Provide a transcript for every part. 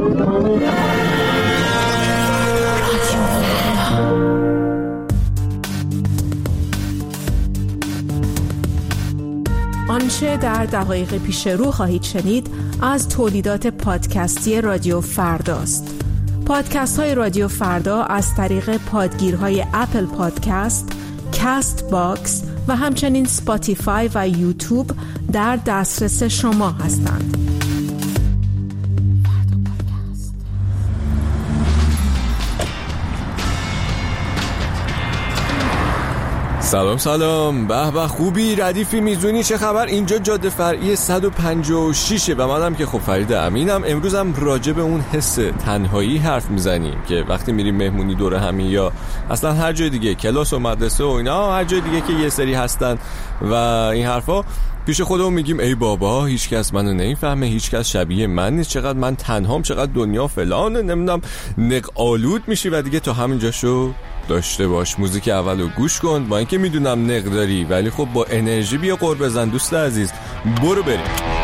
آنچه در دقایق پیش رو خواهید شنید از تولیدات پادکستی رادیو فرداست. پادکست های رادیو فردا از طریق پادگیرهای اپل پادکست، کاست باکس و همچنین سپاتیفای و یوتیوب در دسترس شما هستند. سلام به به، خوبی؟ ردیفی میزونی؟ چه خبر؟ اینجا جاده فرعی 156 و منم که خب فرید امینم. امروزم راجع به اون حس تنهایی حرف میزنیم که وقتی میریم مهمونی دور همی یا اصلا هر جای دیگه، کلاس و مدرسه و اینا، هر جای دیگه که یه سری هستن و این حرفا، پیش خودمون میگیم ای بابا هیچ کس منو نمیفهمه، هیچ کس شبیه من نیست، چقدر من تنهام، چقدر دنیا فلانه، نمیدونم، نق آلود میشی و دیگه تا همینجاشو داشته باش. موزیک اولو گوش کن، با اینکه میدونم نق داری ولی خب با انرژی بیا قرب بزن دوست عزیز. برو بریم.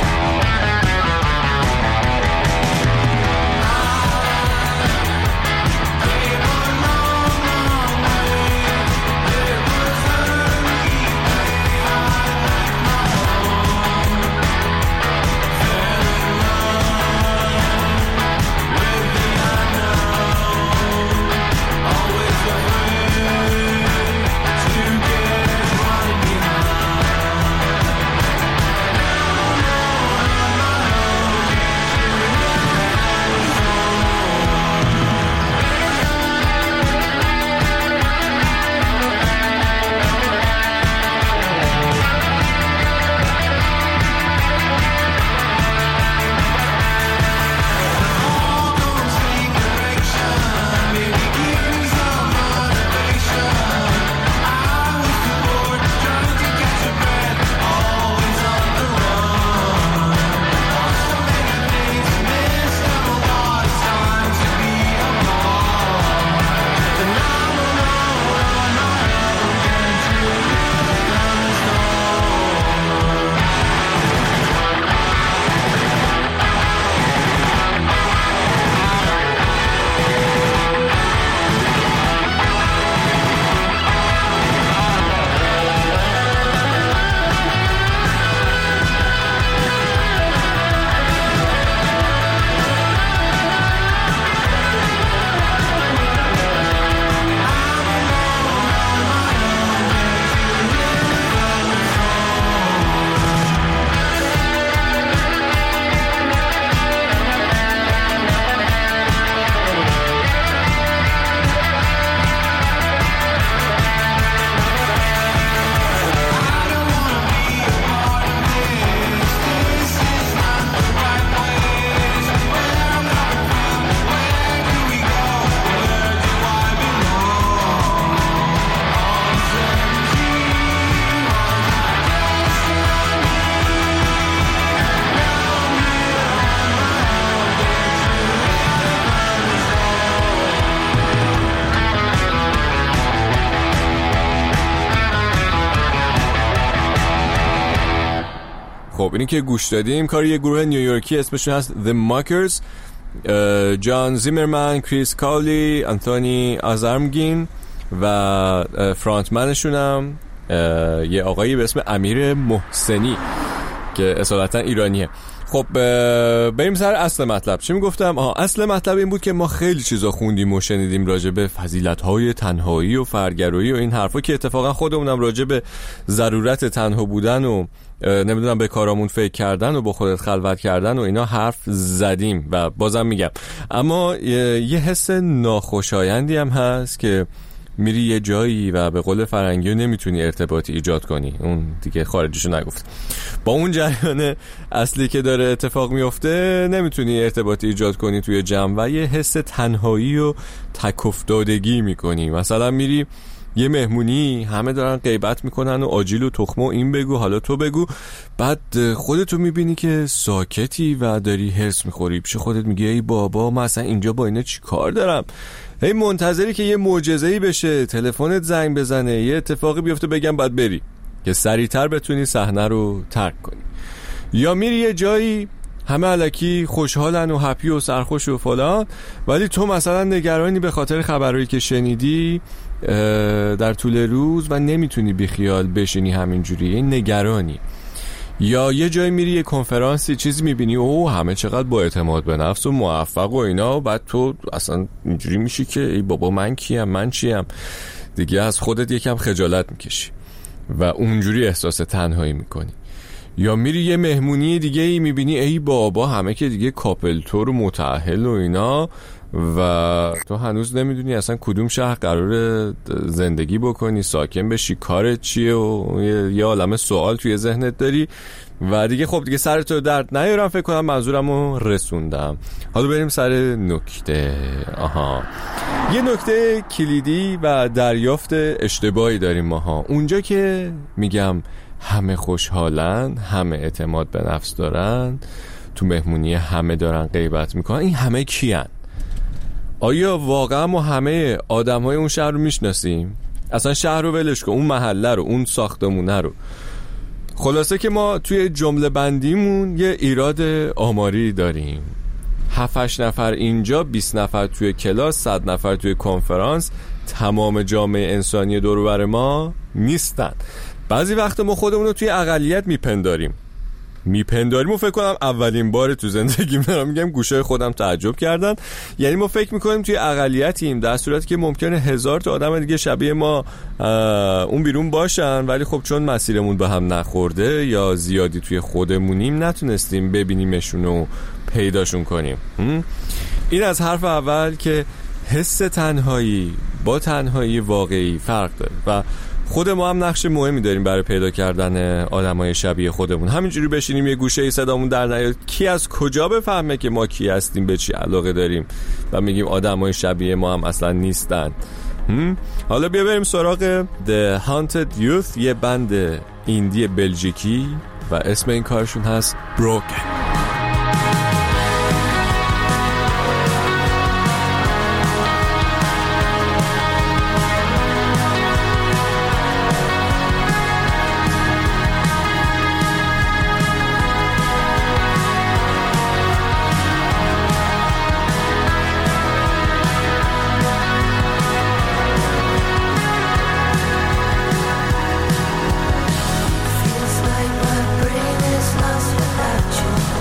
خب اینی که گوش دادیم کار یه گروه نیویورکی اسمشون هست The Mockers. جان زیمرمن، کریس کاولی، آنتونی آزارمگین و فرانتمنشون هم یه آقایی به اسم امیر محسنی که اصالتا ایرانیه. خب بریم سر اصل مطلب. چی میگفتم؟ اصل مطلب این بود که ما خیلی چیزا خوندیم و شنیدیم راجع به فضیلت‌های تنهایی و فرگرایی و این حرفا که اتفاقا خودمونم راجع به ضرورت تنها بودن و نمیدونم به کارامون فکر کردن و با خودت خلوت کردن و اینا حرف زدیم و بازم میگم، اما یه حس ناخوشایندی هم هست که میری یه جایی و به قول فرنگی نمیتونی ارتباطی ایجاد کنی. اون دیگه خارجیشو نگفت. با اون جریان اصلی که داره اتفاق میفته نمیتونی ارتباطی ایجاد کنی توی جمع و یه حس تنهایی و تک افتادگی میکنی. مثلا میری یه مهمونی، همه دارن غیبت میکنن و آجیل و تخمه و این بگو حالا تو بگو، بعد خودتو میبینی که ساکتی و داری هرس میخوری. پیش خودت میگی ای بابا من اصلا اینجا با اینا چی کار دارم؟ هی منتظری که یه معجزه‌ای بشه، تلفنت زنگ بزنه، یه اتفاقی بیفته بگم بعد بری که سریعتر بتونی صحنه رو ترک کنی. یا میری یه جایی همه الکی خوشحالن و هپی و سرخوش و فلان، ولی تو مثلا نگرانی به خاطر خبرایی که شنیدی در طول روز و نمیتونی بیخیال بشینی همینجوری، نگرانی. یا یه جای میری یه کنفرانسی چیز میبینی اوه همه چقدر با اعتماد به نفس و موفق و اینا، و بعد تو اصلا اینجوری میشی که ای بابا من کیم، من چیم دیگه، از خودت یکم خجالت میکشی و اونجوری احساس تنهایی میکنی. یا میری یه مهمونی دیگه ای میبینی ای بابا همه که دیگه کاپلتور و متأهل و اینا، و تو هنوز نمیدونی اصلا کدوم شهر قراره زندگی بکنی، ساکن بشی، کارت چیه، و یه عالمه سوال توی ذهنت داری و دیگه خب دیگه سرت رو درد نیارم. فکر کنم منظورمو رسوندم. حالا بریم سر نکته. یه نکته کلیدی و دریافت اشتباهی داریم ماها اونجا که میگم همه خوشحالن، همه اعتماد به نفس دارن، تو مهمونی همه دارن غیبت میکنن. این همه کیان؟ آیا واقعا ما همه آدم‌های اون شهر رو میشناسیم؟ اصلا شهر رو ولش کن، اون محله رو، اون ساختمونه رو. خلاصه که ما توی جمله بندیمون یه ایراد آماری داریم. 7-8 نفر اینجا، 20 نفر توی کلاس، 100 نفر توی کنفرانس، تمام جامعه انسانی دور و بر ما نیستن. بعضی وقت ما خودمون رو توی اقلیت میپنداریم و فکر کنم اولین بار تو زندگیم دارم میگم گوشه خودم تعجب کردن. یعنی ما فکر میکنیم توی اقلیتیم، در صورتی که ممکنه 1000 تا آدم دیگه شبیه ما اون بیرون باشن، ولی خب چون مسیرمون به هم نخورده یا زیادی توی خودمونیم نتونستیم ببینیمشون و پیداشون کنیم. این از حرف اول که حس تنهایی با تنهایی واقعی فرق داره و خود ما هم نقش مهمی داریم برای پیدا کردن آدمای شبیه خودمون. همینجوری بشینیم یه گوشه ای صدامون در نیاد، کی از کجا بفهمه که ما کی هستیم، به چی علاقه داریم و میگیم آدمای شبیه ما هم اصلا نیستن. حالا بیا بریم سراغ The Haunted Youth، یه بند ایندی بلژیکی و اسم این کارشون هست Broken. Feels like my brain is lost without you.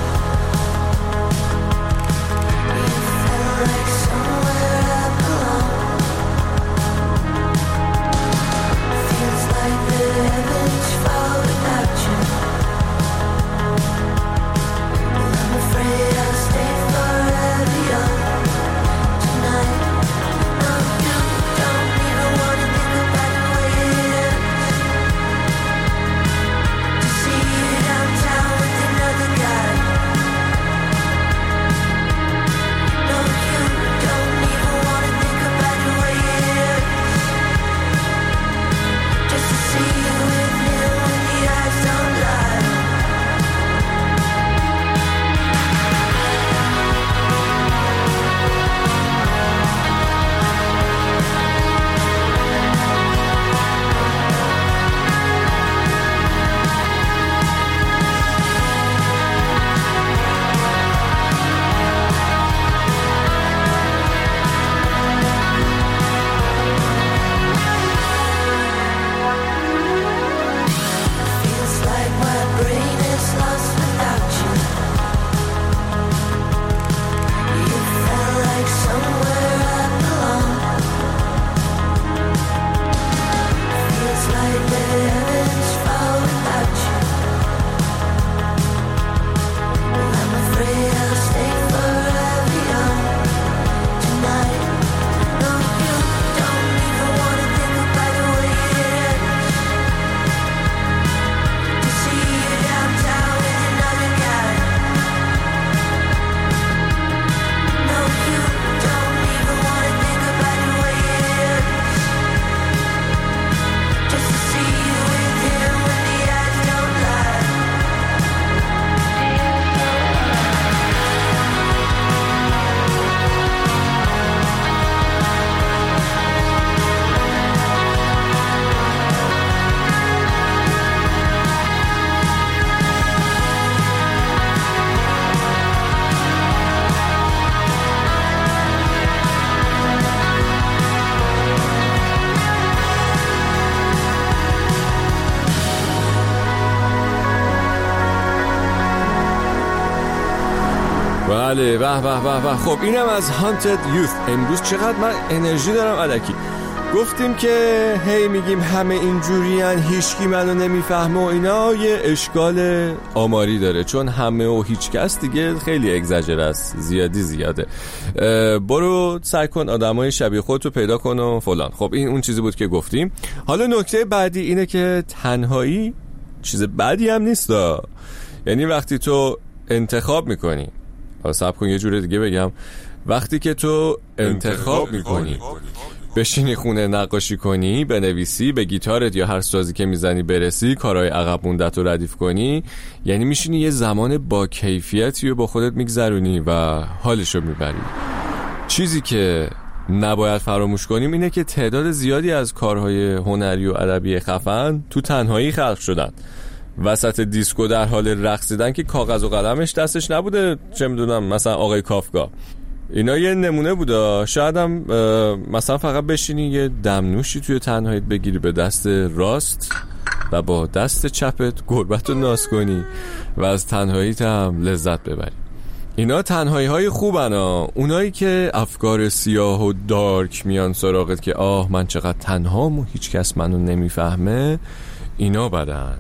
بله به. خب اینم از Haunted Youth. امروز چقدر من انرژی دارم الکی. گفتیم که هی میگیم همه اینجورین، هیچکی منو نمیفهمه و اینا، یه اشکال آماری داره، چون همه و هیچ کس دیگه خیلی اگزاجر است، زیاده. برو سعی کن آدمای شبیه خودتو پیدا کن و فلان. خب این اون چیزی بود که گفتیم. حالا نکته بعدی اینه که تنهایی چیز بدی هم نیست. یعنی وقتی تو انتخاب میکنی، صبر کن یه جور دیگه بگم، وقتی که تو انتخاب میکنی بشینی خونه نقاشی کنی، بنویسی، به گیتارت یا هر سازی که میزنی برسی، کارهای عقب موندت رو ردیف کنی، یعنی میشینی یه زمان با کیفیتی رو با خودت میگذرونی و حالشو میبری. چیزی که نباید فراموش کنیم اینه که تعداد زیادی از کارهای هنری و ادبی خفن تو تنهایی خلق شدن. وسط دیسکو در حال رقصیدن که کاغذ و قلمش دستش نبوده، چه میدونم مثلا آقای کافکا، اینا یه نمونه بوده. شاید هم مثلا فقط بشینی یه دمنوشی توی تنهاییت بگیری به دست راست و با دست چپت گربت رو ناز کنی و از تنهاییت هم لذت ببری. اینا تنهایی های خوبن ها. اونایی که افکار سیاه و دارک میان سراغت که من چقدر تنهام و هیچ کس منو نمیفهمه، اینا بدن.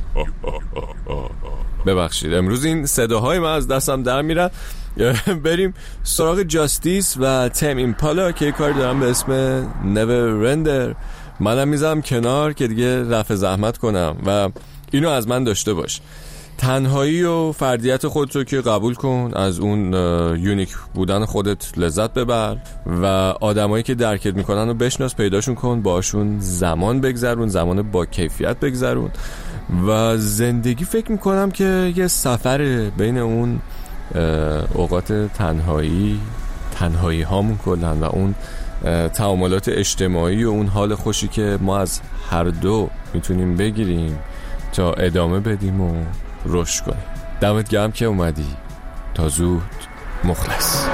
ببخشید امروز این صداهای من از دستم در میره. بریم سراغ جاستیس و تیم ایمپالا که کاری دارم به اسم نور رندر. منم میذارم کنار که دیگه رفع زحمت کنم و اینو از من داشته باش. تنهایی و فردیت خودت رو که قبول کن، از اون یونیک بودن خودت لذت ببر و آدمایی که درکت میکنن رو بشناس، پیداشون کن، باشون زمان بگذرون، زمان با کیفیت بگذرون. و زندگی فکر میکنم که یه سفر بین اون اوقات تنهایی هامون کلن و اون تعاملات اجتماعی و اون حال خوشی که ما از هر دو میتونیم بگیریم تا ادامه بدیم و رشد کنیم. دمت گرم که اومدی. تا زود، مخلص.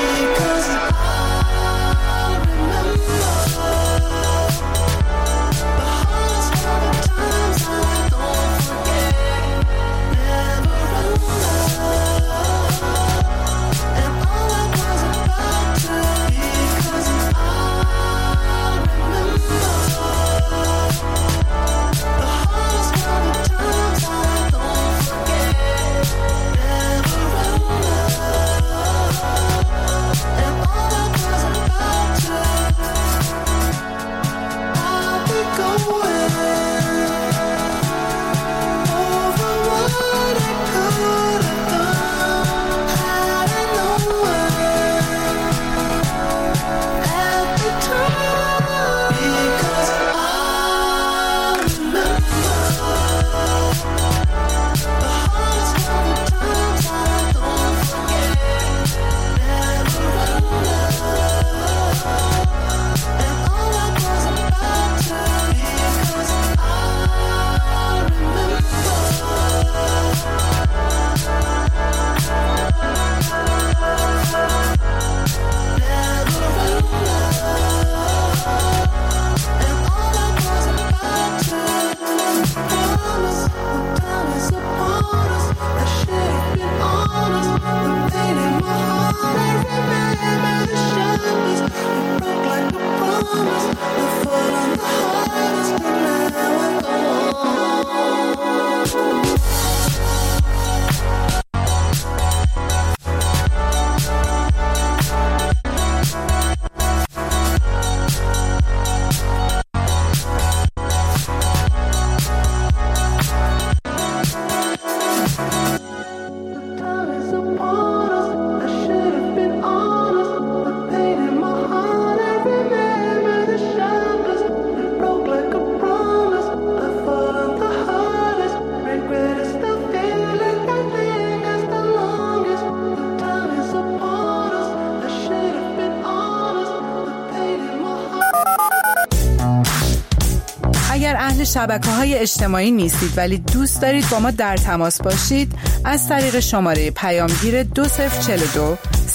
اهل شبکه‌های اجتماعی نیستید ولی دوست دارید با ما در تماس باشید، از طریق شماره پیامگیر 2042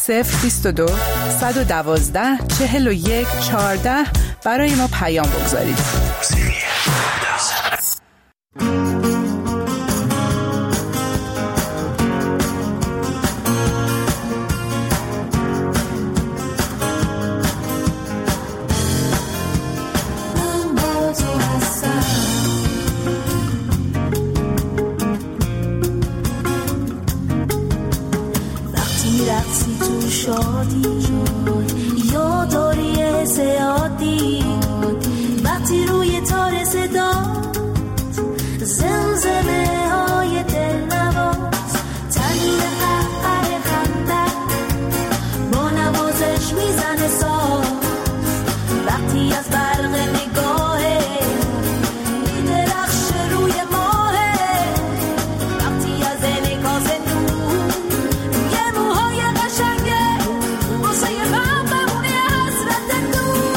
022 112 41 14 برای ما پیام بگذارید. رقصی تو شادی یا داری زیادی وقتی روی تار صدا زمزمه های دل نواز تنین قهقه خنده با نوازش میزنه ساز وقتی از برق نگاهه میدرخش روی ماهه وقتی از انعکاس نور یه موهای قشنگه واسه من بمونه حسرت دور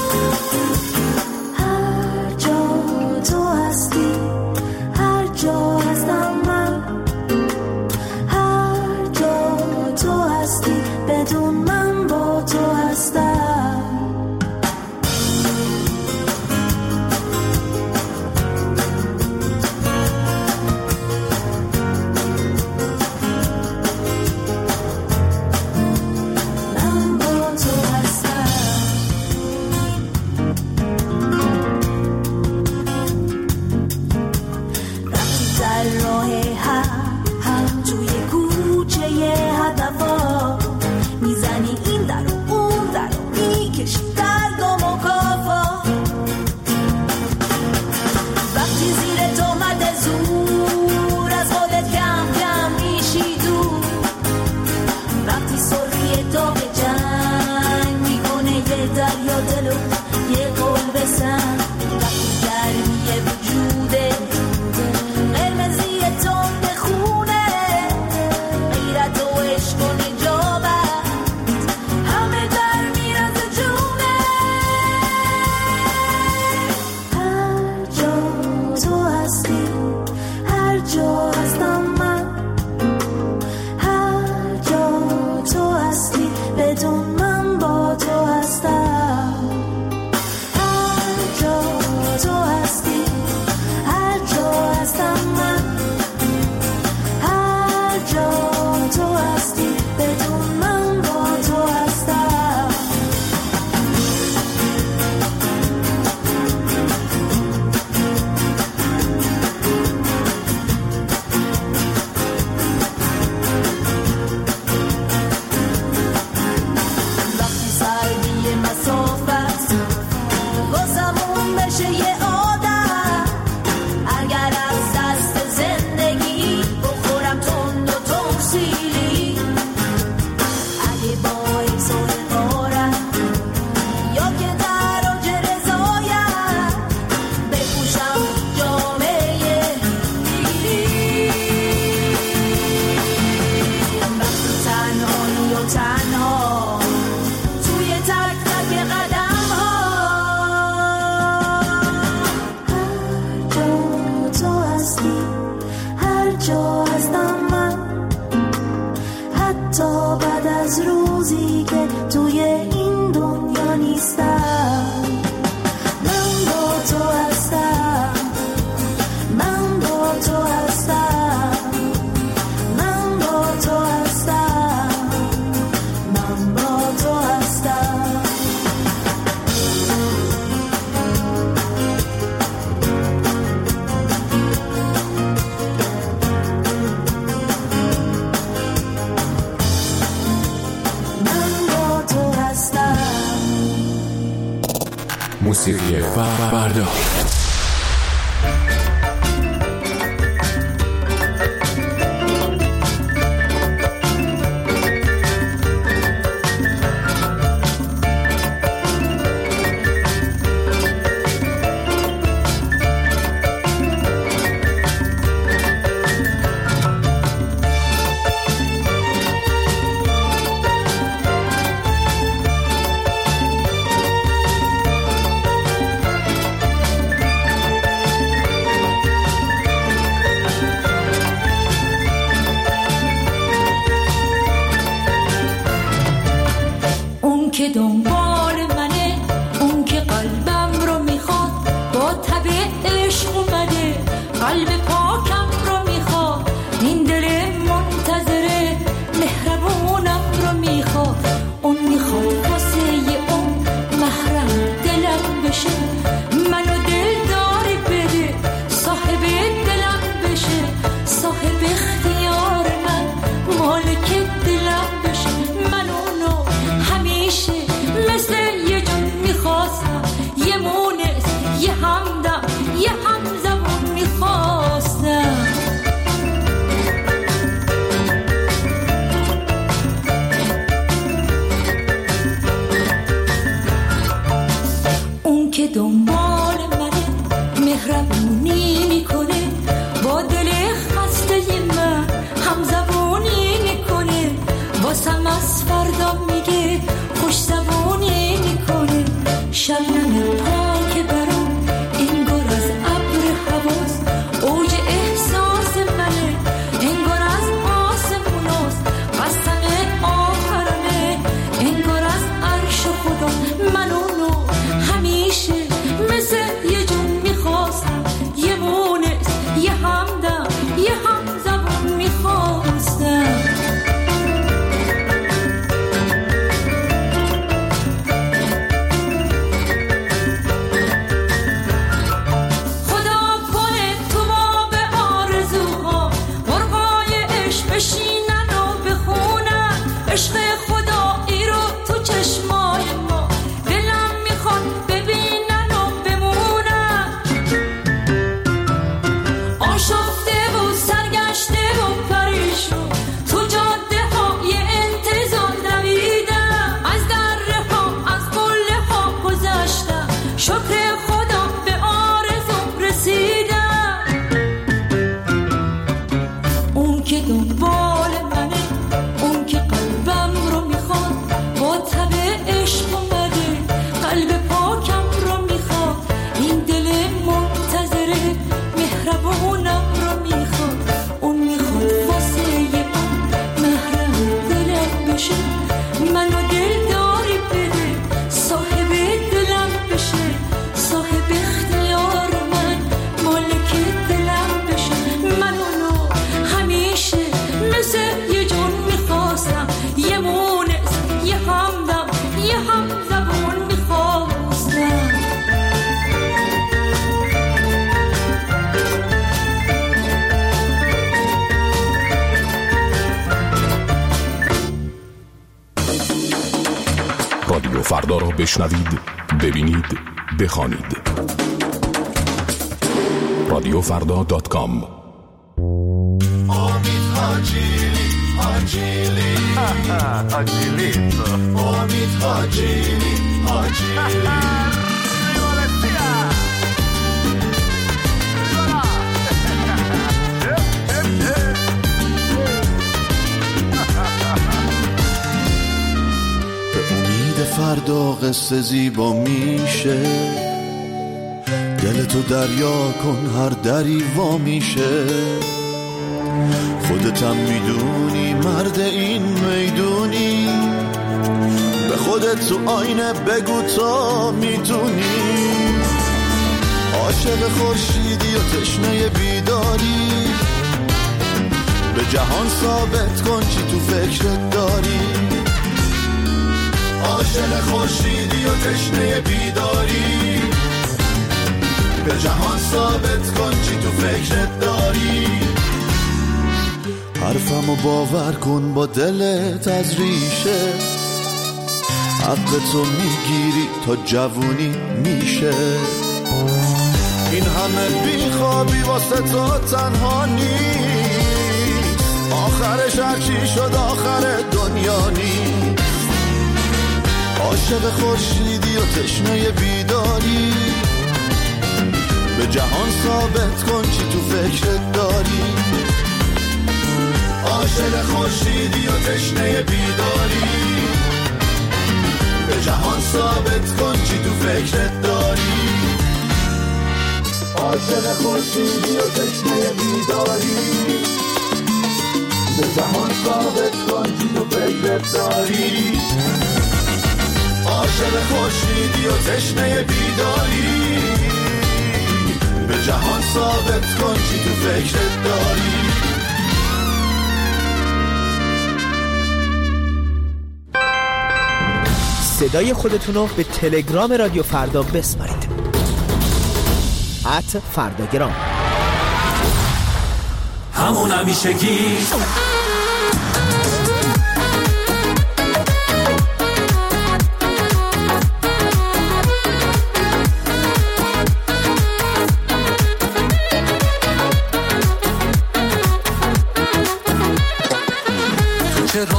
هر جا تو هستی هر جا هستم من هر جا تو هستی بدون من با تو هستم موسیقی فردا. که دنبال منه، اون که قلبم رو میخواد، با تب عشق اومده قلب پاکم رو میخواد، این دل منتظره مهربونم رو میخواد، اون میخواد واسه اون محرم دلم بشه، منو دلداری بده صاحب دلم بشه، صاحب اختیار من مالک دلم بشه. دنبال منه مهربونی میکنه با دل خسته من همزبونی میکنه واسم از فردا میگه خوش زبونی میکنه شبنم پاک برام انگار از ابر حواس اوج احساس منه انگار از آسموناست قسم آخرمه انگار از عرش خدا منو همیشه مثل یه جون میخواستم یه مونس یه همدم یه همزبون میخواستم عشق خدایی رو تو چشمای ما دلم میخواد ببینن و بمونن آشفته و سرگشته و پریشون تو جاده های انتظار دویدم از دره ها از قله ها گذشتم شکر خدا به آرزوم رسیدم اون که دنبال منه اون که قلبم رو میخواد با تب عشق اومده قلب پاکم رو میخواد این دل منتظره مهربونم رو میخواد اون میخواد واسه من محرم دلم بشه منو دلداری بده صاحب دلم بشه صاحب اختیار من مالک دلم بشه منو همیشه مثل یه جون میخواستم یه مونس یه همدم یه همزبون میخواستم رادیو فردا را بشنوید، ببینید، بخوانید. radiofrda.com. امید حاجیلی حاجیلی حاجیلیتو امید حاجیلی حاجیلی به امید فردا قصه زیبا میشه دلتو دریا کن هر دری وا میشه خودتم میدونی مرد این میدونی به خودت تو آینه بگو تا میتونی عاشق خورشیدی و تشنه بیداری به جهان ثابت کن چی تو فکرت داری عاشق خورشیدی و تشنه بیداری به جهان ثابت کن چی تو فکرت داری حرفمو باور کن با دلت از ریشه حقتو میگیری تا جوونی میشه این همه بیخوابی واسه تو تنها نیست آخرش هرچی شد آخر دنیا نیست عاشق خورشیدی و تشنه بیداری به جهان ثابت کن چی تو فکرت داری عاشق خورشیدی و تشنه بیداری به جهان ثابت کن چی تو فکرت داری عاشق خورشیدی و تشنه بیداری به جهان ثابت کن چی تو فکرت داری عاشق خورشیدی و تشنه بیداری به جهان ثابت کن چی تو فکرت داری صدای خودتونو به تلگرام رادیو فردا بسپارید @فرداگرام همون همیشگی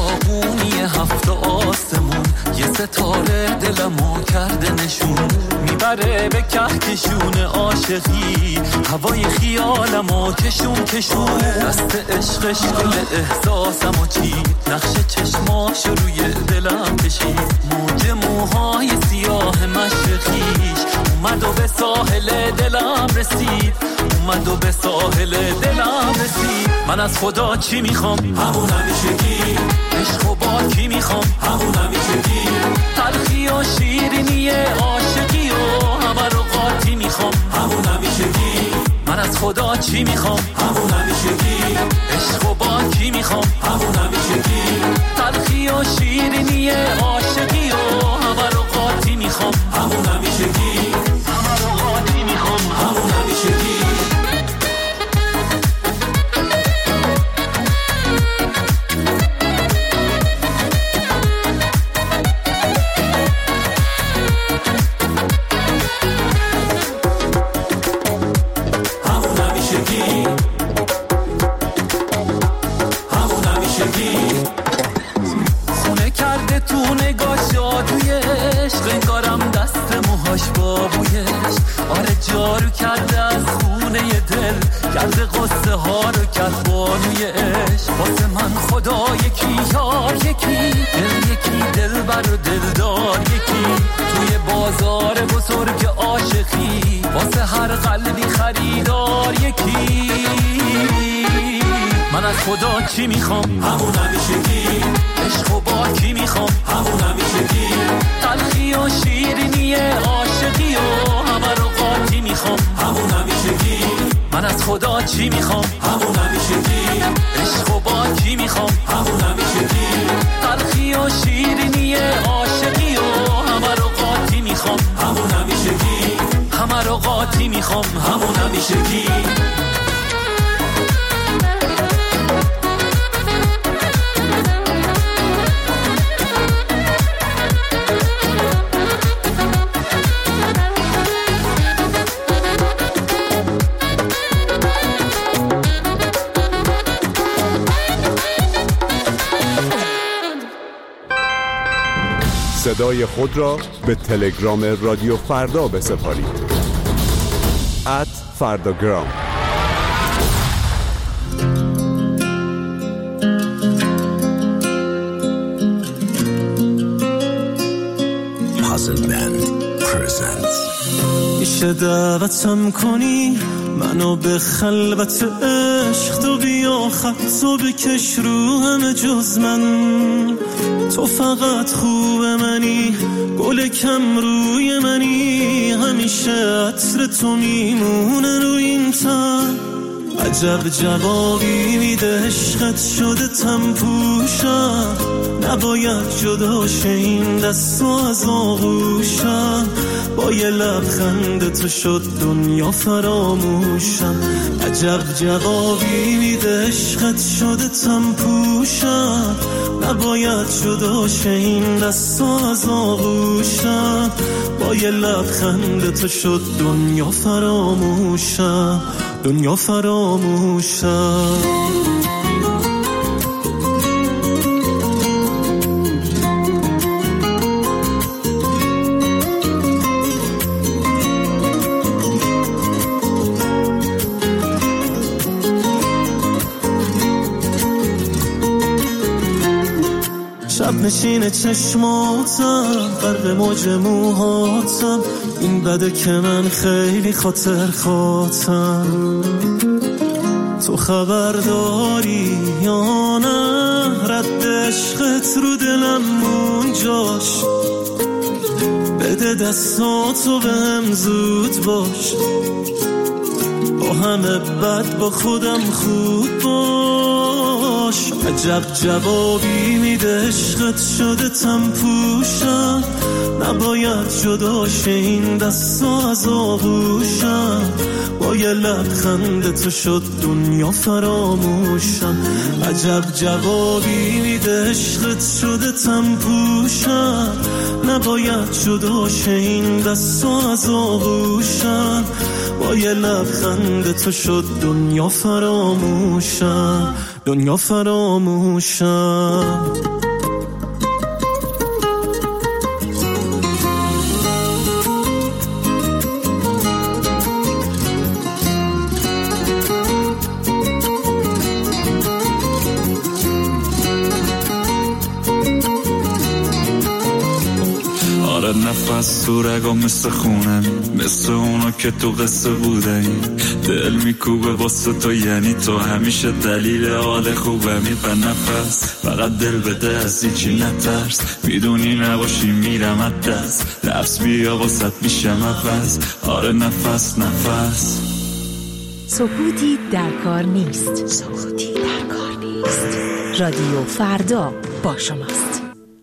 چراغونی هفت آسمون یه ستاره دلمو کرده نشون میبره به کهکشون عاشقی، هوای خیالمو کشون کشون، دست عشقش گل احساسمو چید، نقش چشماشو روی دلم کشید، موج موهای سیاه مشرقیش اومد و به ساحل دلم رسید، اومد و به ساحل دلم رسید. من از خدا چی میخوام؟ همون همیشگی. عشق و با کی میخوام؟ همون همیشگی. تلخی و شیرینی عاشقی و همه رو قاطی میخوام، همون همیشگی. من از خدا چی میخوام؟ همون همیشگی. عشق و با کی میخوام؟ همون همیشگی. تلخی و شیرینی عاشقی و همه رو قاطی میخوام، همون همیشگی. همه رو قاطی میخوام، همون همیشگی. جارو کرده از خونه دل، کرده قصه ها رو کرد بانوی عشق. واسه من خدا یکی یار یکی، دل یکی دل بر و دلدار یکی، توی بازار بزرگ عاشقی واسه هر قلبی خریدار یکی. من از خدا چی میخوام؟ همون همیشگی. عشق و با کی میخوام؟ همون همیشگی. تلخی و شیرینی عاشقی و همه رو قاطی میخوام، همون همیشگی. من از خدا چی میخوام؟ همون همیشگی. عشق و با کی میخوام؟ همون همیشگی. تلخی و شیرینی عاشقی و همه رو قاطی میخوام، همون همیشگی. همه رو قاطی میخوام، همون همیشگی. صدای خود را به تلگرام رادیو فردا بسپارید. @فرداگرام. Puzzle Band presents. میشه دعوتم کنی منو به خلوت عشق، تو بیا خطو بکش رو همه جز من، تو فقط خوب منی، گل کم روی منی، همیشه عطر تو میمونه روی این تن. عجب جوابی میده عشقت شده تم پوشم، نباید جداش این دست از آغوشم، با یه لبخند تو شد دنیا فراموشم. عجب جوابی میده عشقت شده تم پوشم، نباید جداش این دست از آغوشم، با یه لبخند تو شد دنیا فراموشم، دنیا فراموشم. شب نشین چشماتم، فرق موج موهاتم، این بده که من خیلی خاطر خاطم. تو خبر داری یا نه رد عشقت رو دلم اونجاش، بده دستاتو بهم زود باش، با همه بد با خودم خوب باش. عجب جوابی میده عشقت شده تم پوشم، نباید جداش این دستا از آغوشم، با یه لبخند تو شد دنیا فراموشم. عجب جوابی میده عشقت شده تم پوشم، نباید جداش این دستا از آغوشم، با یه لبخند تو شد دنیا فراموشم، دنیا فراموشم. آره نفس تو رگام مثل خونم، مثل اونا که تو قصه بودن. دل میکوبه واسه تو، یعنی تو همیشه دلیل حال خوبمی. به نفس فقط دل بده، از هیچی نترس، میدونی نباشی میرم از دست. لفظ بیا واسط میشم عوض. آره نفس نفس. سکوتی در کار نیست. سکوتی در کار نیست. رادیو فردا با شماست.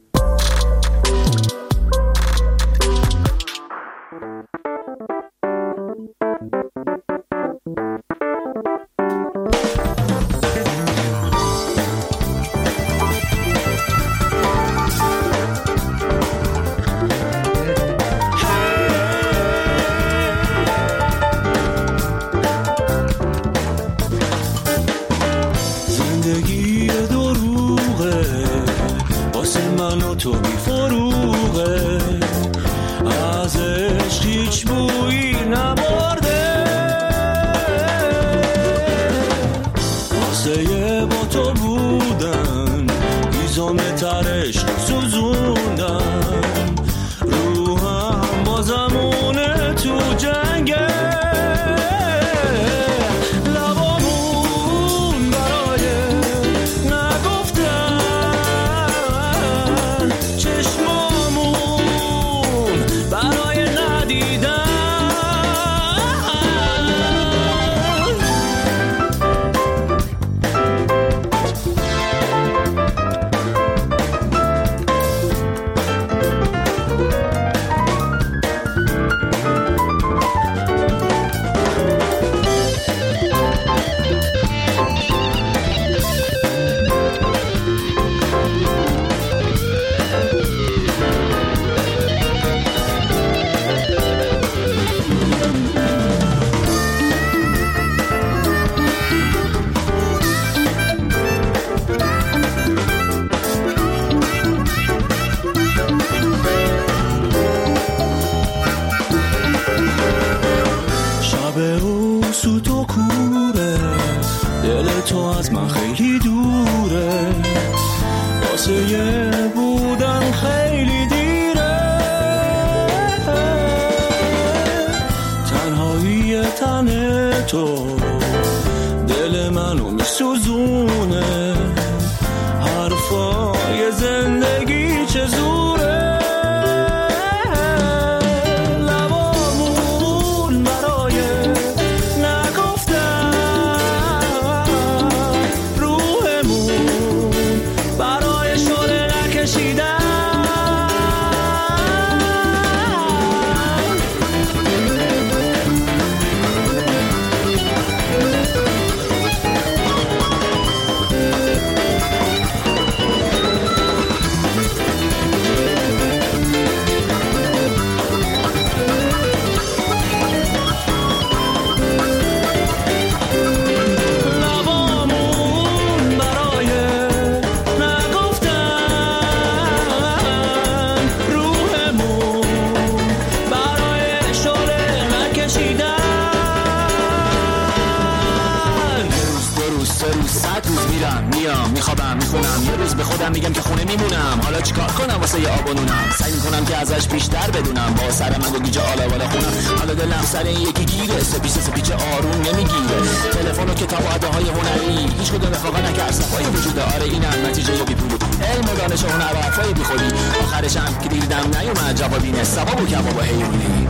میگم که خونه میمونم، حالا چیکار کنم واسه یه آب و نونم؟ سعی میکنم که ازش بیشتر بدونم، با سر من گیجه آلا بالا خونم. حالا دلم سر این یکی گیره، سپیچ آروم نمیگیره. تلفن و کتاب و اداهای هنری هیچ کدوم رفاقت نکرد، صفای وجوده. آره اینم نتیجه بی پول، علم و دانش و هنر و حرفای بی خودی. آخرش هم که دیدم نیومد جوابی نه، ثواب و کباب و حیوانی.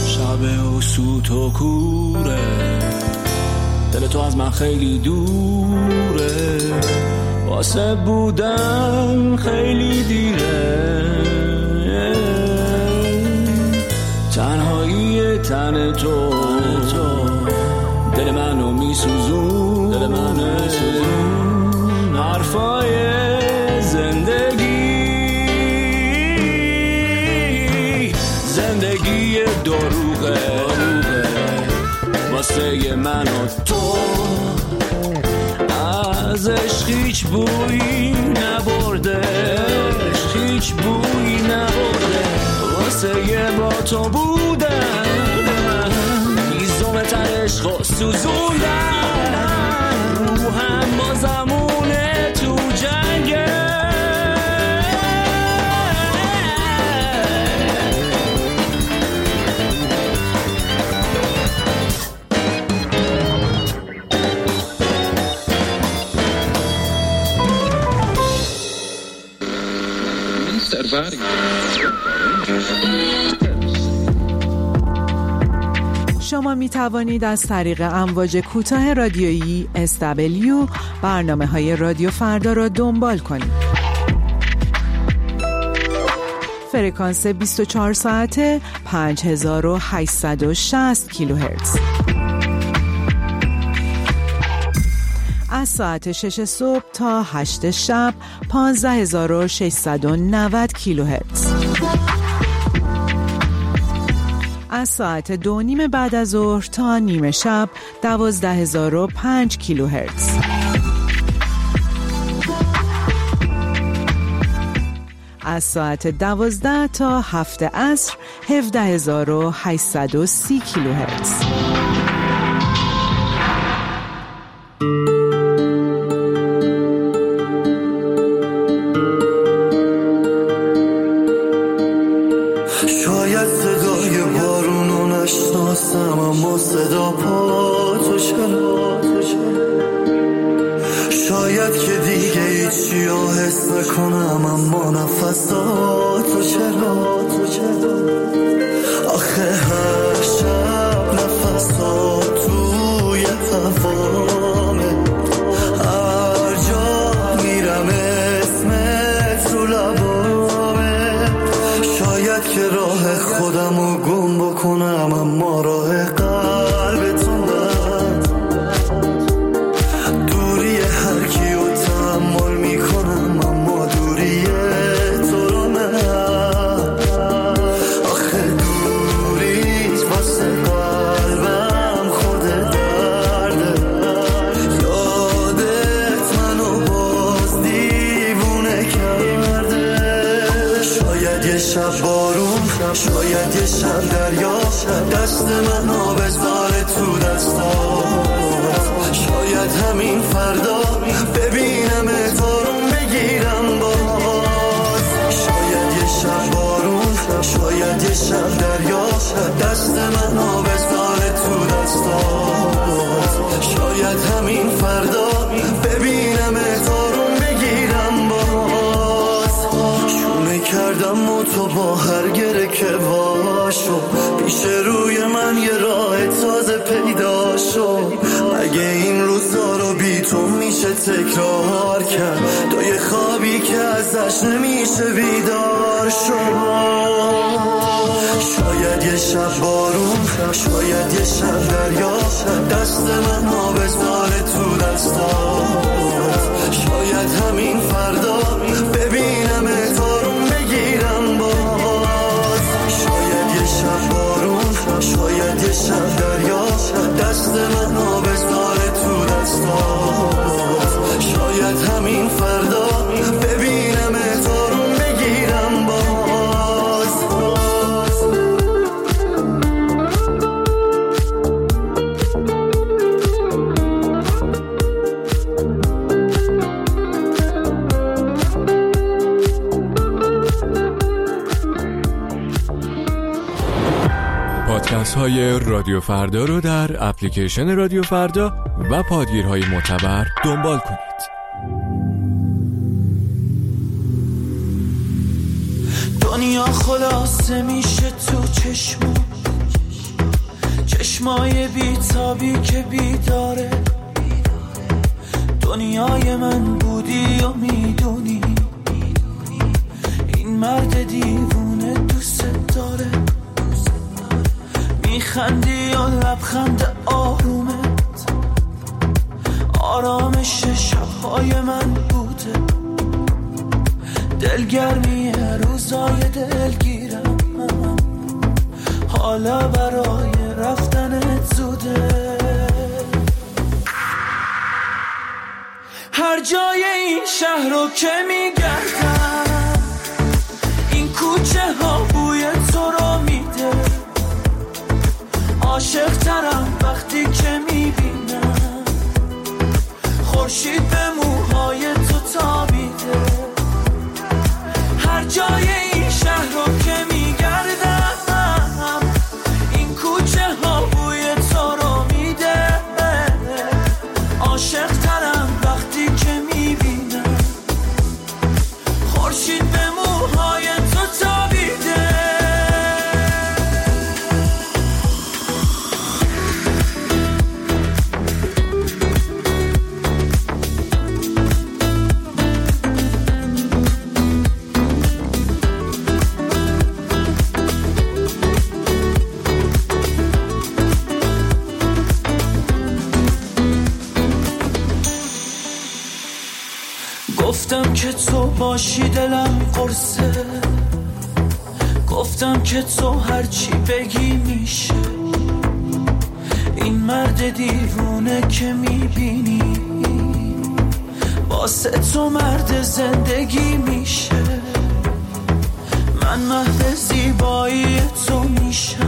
شب و سوت و کوره، دل تو از من خیلی دوره، واسه بودن خیلی دیره. تنهایی تن تو دل منو میسوزون، دل منو میسوزون. حرفای زندگی دروغه واسه من و تو. از عشق هیچ بویی نبرده، هیچ بویی نبرده. واسه یه با تو بودن میزوم تر عشق و سوزوندن. روحم بازمونه تو جنگه. ervaring. شما می توانید از طریق امواج کوتاه رادیویی SW برنامه‌های رادیو فردا را دنبال کنید. فرکانس 24 ساعته 5860 کیلوهرتز. از ساعت 6 صبح تا 8 شب 15690 کیلوهرتز. از ساعت 2:30 بعد از ظهر تا نیمه شب 12005 کیلوهرتز. از ساعت 12 تا 7 عصر 17830 کیلوهرتز. شاید صدای بارونو نشناسم، اما صدا پاتو شاید که دیگه هیچی ها حس نکنم، اما نفساتو چرا آخه هر شب نفسات توی هوامه، هر جا میرم اسمت تو لبامه. شاید که راه خودمو گم بکنم، اما راه قلبتون دوری هر کیو تحمل میکنم، اما دوری تو رو نه. آخه دوریت واسه قلبم خود درده، یادت منو باز دیوونه کرده. شاید یه شب بارون، شاید یه شب دریا، دست منو بذاره تو دستات. شاید همین فردا ببینم اتارون بگیرم باز. شاید یه شب بارون، شاید یه شب دریا، دست منو بذاره تو دستات. شاید همین فردا ببینم اتارون بگیرم باز. شونه کردم و تو با هر گره که واشو، پیش روی من یه راه تازه پیدا شو. اگه این روزا رو بی تو میشه تکرار کرد، تو یه خوابی که ازش نمیشه بیدار شو. شاید یه شب بارون، شاید یه شب دریا، دست منو بذاره تو دستات. شاید همین فردا ببینم اتارون بگیرم باز. شاید یه شب بارون، شاید یه شب دریا، دست منو بذاره تو دستات. شاید همین فردا ببینم اتارون بگیرم باز. پادکست های رادیو فردا رو در اپلیکیشن رادیو فردا و پادگیرهای معتبر دنبال کنید. دنیا خلاصه میشه تو چشمای بیتابی که بیداره. دنیای من بودی و میدونی، این مرد دیوونه دوست داره. میخندی و لبخند آرومت آرامش شبهای من بوده. دلگرمی روزای دلگیرم، حالا برای رفتنت زوده. هر جای این شهر رو که میگردم، این کوچه ها بوی تو رو میده. عاشق ترم وقتی که میبینم خورشید به موهای تو تابیده. هر جای این شهر رو که میگردم، این کوچه ها بوی تو رو میده. عاشق ترم وقتی که میبینم خورشید به موهای که تو باشی دلم قرصه، گفتم که تو هرچی بگی میشه. این مرد دیوونه که میبینی واسه تو مرد زندگی میشه. من محو زیبایی تو میشم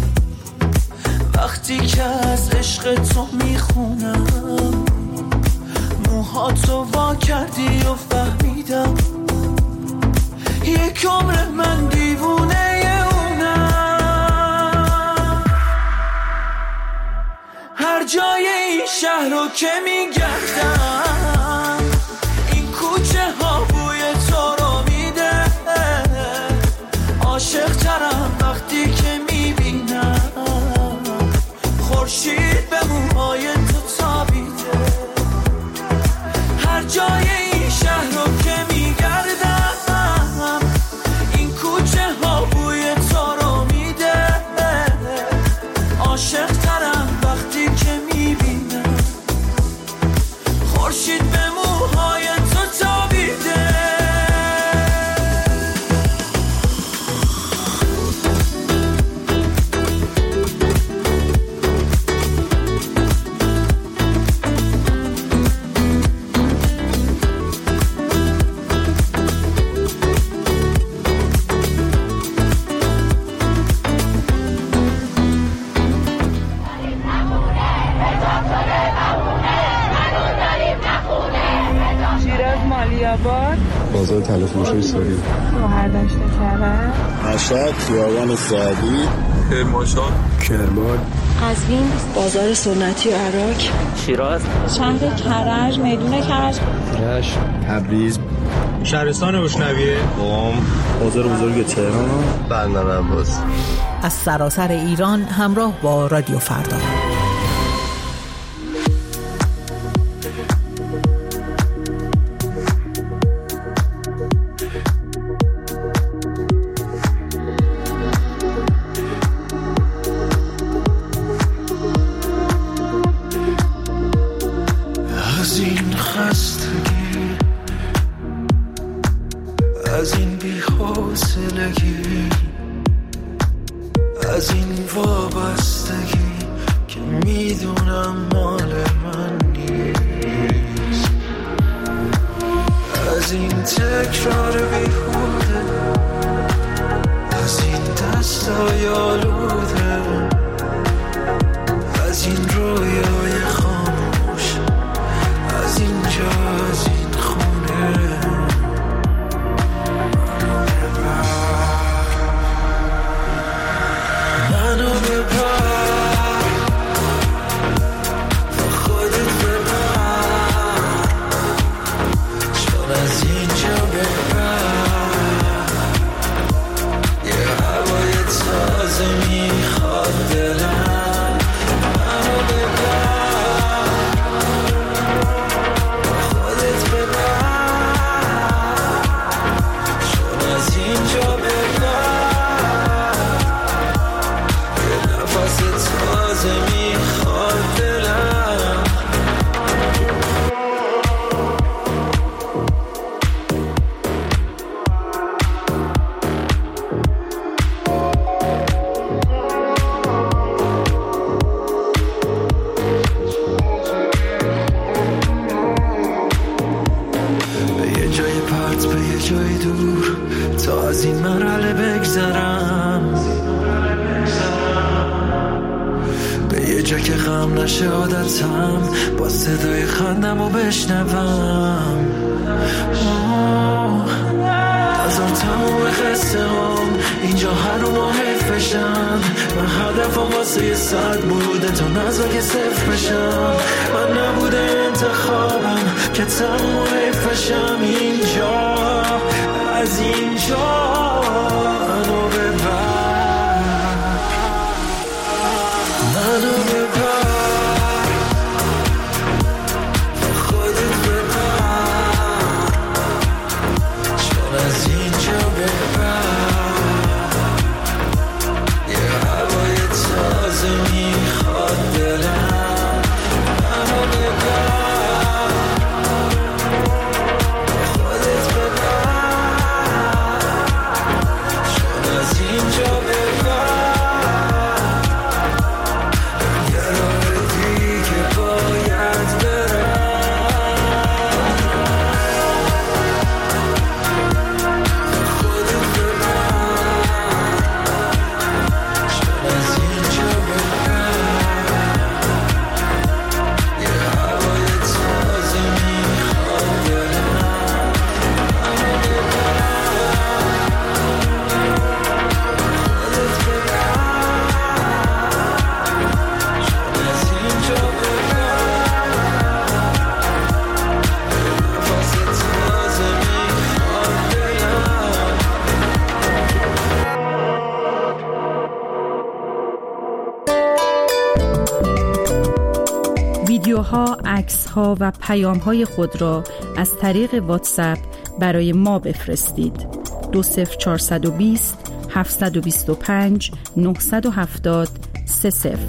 وقتی که از عشق تو میخونم. موهاتو وا کردی و فهمیدم یک عمر من دیوونه اونم. هر جای این شهر رو که میگردم این کوچه ها بوی تو رو میده. عاشق ترم وقتی که میبینم خورشید به موهای تو تابیده. هر جای این شهر رو که میگردم این کوچه ها بوی تو رو میده. عاشق ترم وقتی که میبینم خورشید به موهای تو تابیده. بازار تلفروشی ساری برداشت کرد مشهد خیابان سعدی کرمانشاه کرمان قزوین بازار سنتی عراق شیراز شهر کرج میدون کرج رشت تبریز شهرستان روشنویه قم بازار بزرگ تهران بندر عباس. از سراسر ایران همراه با رادیو فردا. از این خستگی، از این بی‌حوصلگی، از این وابستگی که میدونم مال من نیست، از این تکرار بیهوده، از این دستای آلوده، از این رویای خاموش، از اینجا از این خونه. منو ببر با خودت ببر، چون از اینجا ببر یه هوای تازه میخواد دلم. منو ببر با خودت ببر، چون از اینجا ببر تازه میخواد دلم. به یه جای پرت، به یه جای دور، تا از این مرحله بگذرم، یه جا که غم نشه عادتم، با صدای خندم رو بشنوم. هزار تموم قصه هم اینجا هر رو ما حیف بشن. من هدفم واسه یه ساعت بوده تا نزا که صفر بشم. من نبوده انتخابم که تموم حیف بشم. اینجا از اینجا منو ببر، منو ببر با خودت ببر، چون از اینجا ببر یه هوای تازه میخواد دلم. منو ببر با خودت ویدیوها، عکس‌ها و پیام‌های خود را از طریق واتساپ برای ما بفرستید. 20420 725 970 30.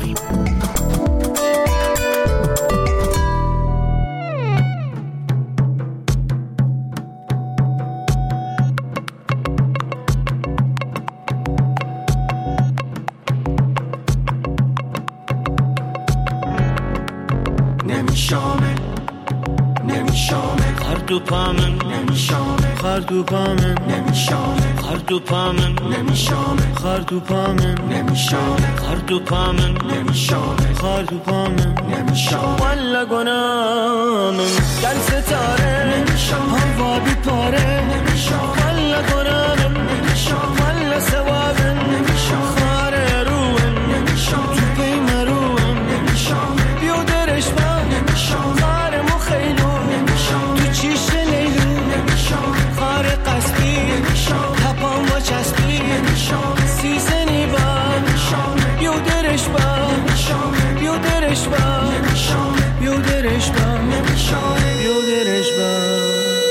خردوپامن نمیشامه خردوپامن نمیشامه خردوپامن نمیشامه خردوپامن نمیشامه خردوپامن نمیشامه خردوپامن نمیشامه والا گنامن گل ستاره نمیشامه هوا بیپاره نمیشامه والا گنامن نمیشامه والا ثوابن نمیشامه خاره روحن نمیشامه تو قیم روحن نمیشامه بیودرش با نمیشامه خاره مخیلو چیش لیلو خار قصبی تپان با چسبی سیزنی با بیودرش با بیودرش با بیودرش با بیودرش با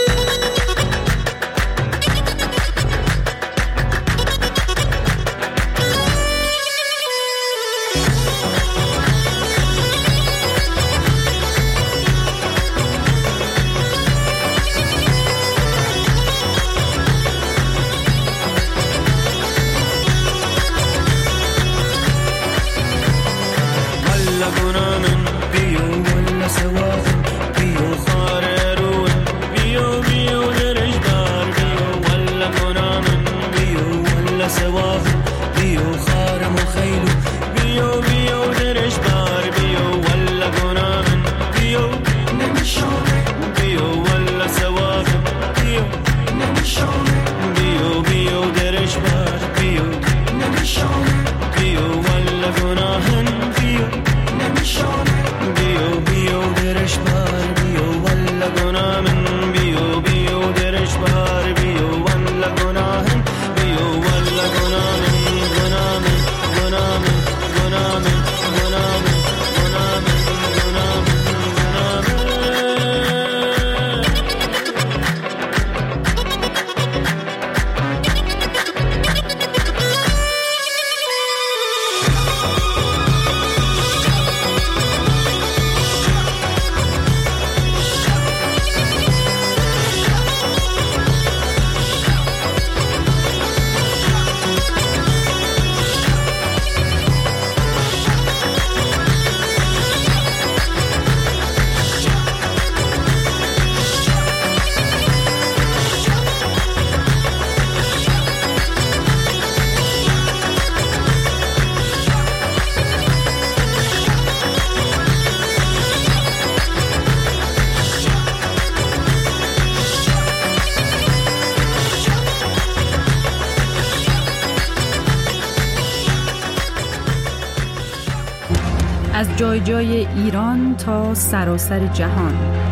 از جای جای ایران تا سراسر جهان.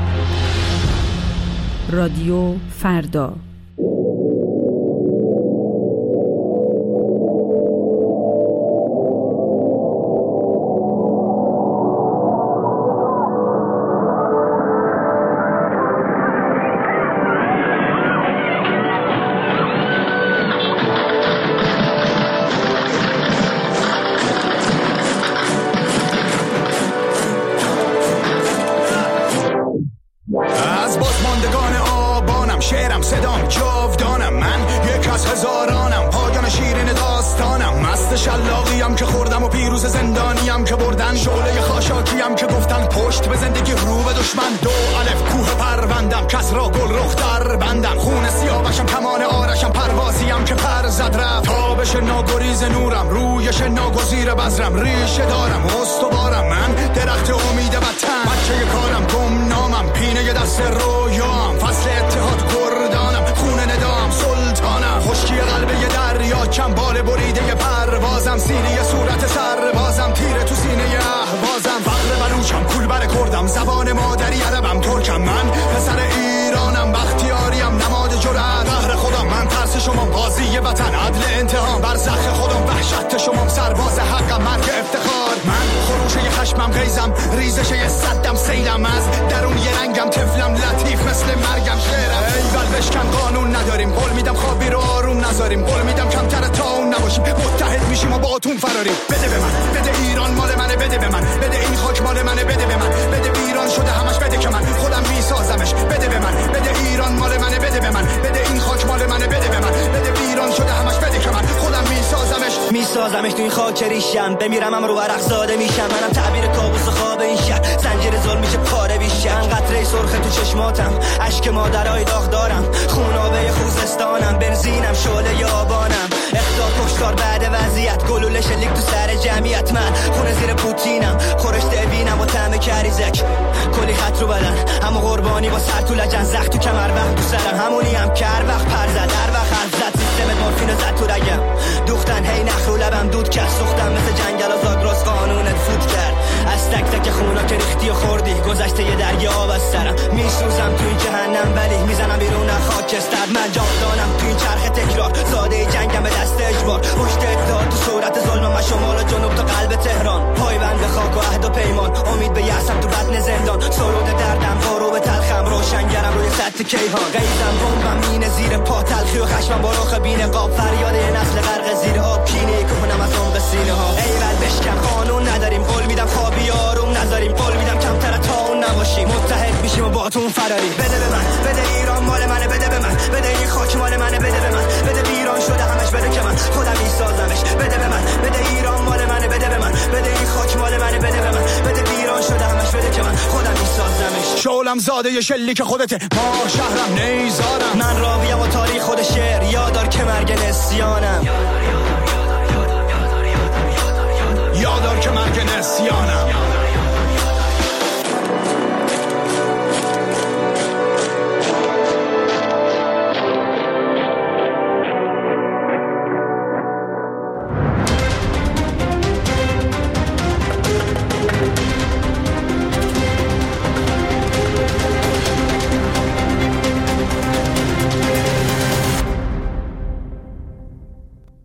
رادیو فردا. شلاقیم که خوردم و پیروز زندانیم که بردن، شعله خاشاکیم که گفتن پشت به زندگی رو به دشمن. 2 الف کوه پروندم، کس را گل رخ در بندم، خون سیاوشم کمان آرشم، پروازیم که پر زد رفت. تابش ناگریز نورم، رویش ناگزیر بذرم، ریشه دارم استوارم، من درخت امید وطن. بچه کارم گمنامم، پینه دست رویام، فصل اتحاد کردانم، خون ندام سلطانم. خشکی قلب یه دریا، چنبال بریده پروازم، سینه صورت سربازم، تیره تو سینه اهوازم. فقر بلوچم، کول بر کردم، زبان مادری عربم ترکم، من پسر ایرانم، بختیاریم نماد جرأت. قهر خودم من، ترس شما، قاضی وطن، عدل انتقام، برزخ خودم، وحشت شما، سرباز حقم، مرگ افتخار. من خروشه خشمم، غیزم ریزش صدم، سیل دلم از درون یه رنگم طفلم لطیف مثل مرگم شعرم ایول بشکن قانون نداریم قول میدم خوابی رو آروم نذاریم قول میدم کمتر تا اون نباشیم متحد میشیم و باهاتون فراریم بده به من بده ایران مال منه بده به من بده این خاک مال منه بده به من بده ایران شده همش بده که من خودم میسازمش بده به من بده ایران مال منه بده به من بده این خاک مال منه بده به من بده ایران شده همش بده که من خودم میسازمش تو این خاک ریشم بمیرم هم رو ورق زاده میشم منم تعبیر کابوس خواب این شهر زنجیر ظلم میشه پاره بیشم قطره سرخ تو چشماتم اشک مادرای داغ دارم خونابه خوزستانم بنزینم شعله آبانم اخطار کشتار بعد وضعیت گلوله شلیک تو سر جمعیت من خونه زیر پوتینم خورشت بینم و طعم کریزک کلی خط رو بدن همو قربانی با سر تو لجن زخم تو کمر وقت تو سرم همونی هم کر وقت پر زد در وقت حرف زد سیستم مورفین زد تو رگم دوختن هی نخ رو لبم دود کرد سوختم مثل جنگل و زاگرس قانونت فوت کرد از تک تک خونا که ریختی و خوردی گذشته یه درگی آب از سرم میسوزم تو این جهنم ولی میزنم بیرون خاکستر من جاودانم تو این چرخ تکرار زاده جنگم به دست اجبار پشت اتحاد تو صورت ظلم و شمال و جنوب تا قلب تهران پایبند به خاک و عهد و پیمان امید به یأسم تو بطن زندان سرود دردم بارو به تلخم روشنگرم روی سطح کیهان قیدم بمبم مینه زیر پا تلخی و خشمم با رخ بین قاب فریاد یه نسل غرق زیر آب کینه کنم از عمق سینه ها ایول بشکن قانون نداریم قول میدم خوابی آروم نذاریم قول میدم کمتر تا اون نباشیم متحد میشیم و باهاتون فراری بده به من بده ایران مال منه بده به من بده این خاک مال منه بده به من بده ایران شده همش بده که من خودم میسازمش بده به من بده ایران مال منه بده به من بده این خاک مال منه بده به من بده ایران شده همش بده که من خودم میسازمش شعلم زاده ی شلیک خودته ما شهرم نیزارم من راویم و تاریخ خود شعر یادار که مرگ نسیانم